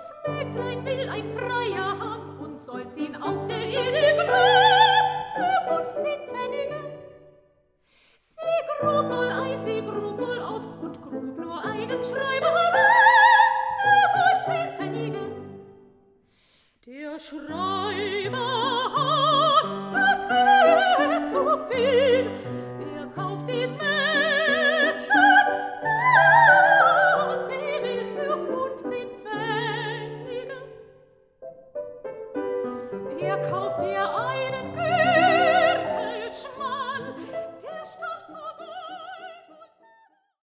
Mägdlein will ein Freier haben und soll's ihn aus der Erde graben für 15 Pfennige. Sie grub wohl ein, sie grub wohl aus und grub nur einen Schreiber heraus für 15 Pfennige. Der Schreiber hat das Geld zu viel, er kauft die Mädchen, was sie will für 15 Pfennige. Er kauft ihr ein